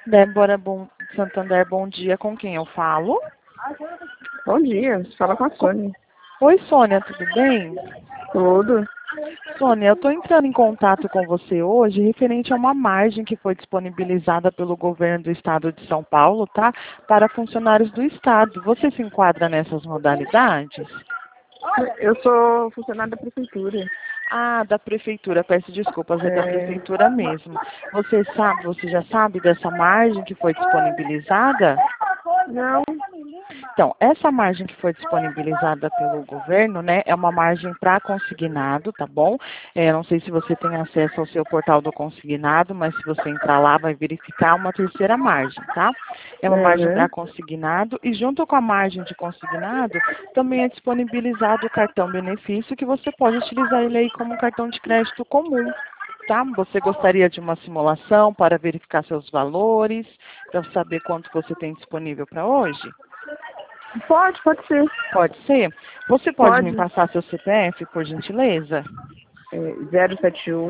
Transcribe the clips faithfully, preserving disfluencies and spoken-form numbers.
Débora bom, Santander, bom dia. Com quem eu falo? Bom dia, você fala com a Sônia. Oi, Sônia, tudo bem? Tudo? Sônia, eu estou entrando em contato com você hoje referente a uma margem que foi disponibilizada pelo governo do estado de São Paulo, tá? Para funcionários do estado. Você se enquadra nessas modalidades? Eu sou funcionária da prefeitura. Ah, da prefeitura, peço desculpas, é da É... prefeitura mesmo. Você sabe, você já sabe dessa margem que foi disponibilizada? Não, Então, essa margem que foi disponibilizada pelo governo, né, é uma margem para consignado, tá bom? É, não sei se você tem acesso ao seu portal do consignado, mas se você entrar lá, vai verificar uma terceira margem, tá? É uma margem para uhum. consignado e junto com a margem de consignado, também é disponibilizado o cartão benefício que você pode utilizar ele aí como um cartão de crédito comum. Tá? Você gostaria de uma simulação para verificar seus valores, para saber quanto você tem disponível para hoje? Pode, pode ser. Pode ser? Você pode me Pode. passar seu C P F, por gentileza? É, zero sete um,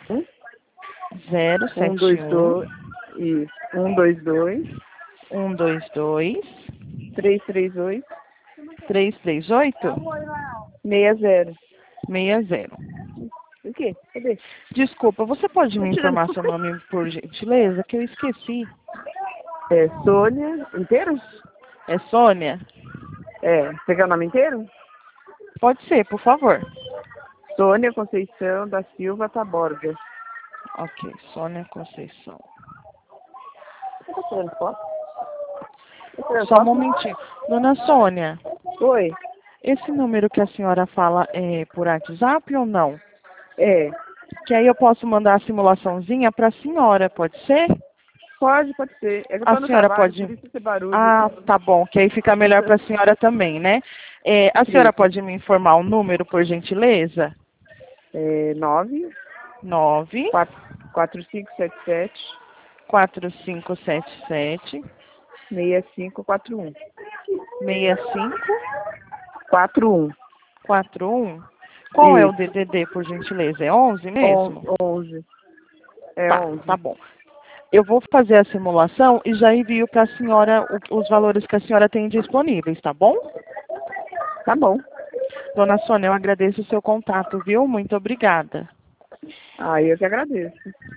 Zero um sete dois um, dois, isso, um dois dois, um dois dois, três três oito, três três oito, seis zero. seis zero. O quê? Cadê? Desculpa, você pode Tô me tirando. informar seu nome, por gentileza? Que eu esqueci. É Sônia, inteiro? É Sônia? É, você quer o nome inteiro? Pode ser, por favor. Sônia Conceição da Silva Taborga. Ok, Sônia Conceição. Você tá tirando foto? Tá tirando Só um foto? momentinho. Dona Sônia, Oi. esse número que a senhora fala é por WhatsApp ou não? É. Que aí eu posso mandar a simulaçãozinha para a senhora, pode ser? Pode, pode ser. É que eu A tô no senhora trabalho, pode... por isso esse barulho. Ah, tá bom, que aí fica melhor para a senhora também, né? É, a senhora Isso. pode me informar o número, por gentileza? É nove Nove quatro cinco sete sete quatro cinco sete sete seis cinco quatro um. seis cinco quatro um. quatro um. Qual é o Isso. D D D, por gentileza? É onze On- mesmo? onze. É Tá, tá onze. bom. Eu vou fazer a simulação e já envio para a senhora o- os valores que a senhora tem disponíveis, tá bom? Tá bom. Dona Sônia, eu agradeço o seu contato, viu? Muito obrigada. Ah, eu que agradeço.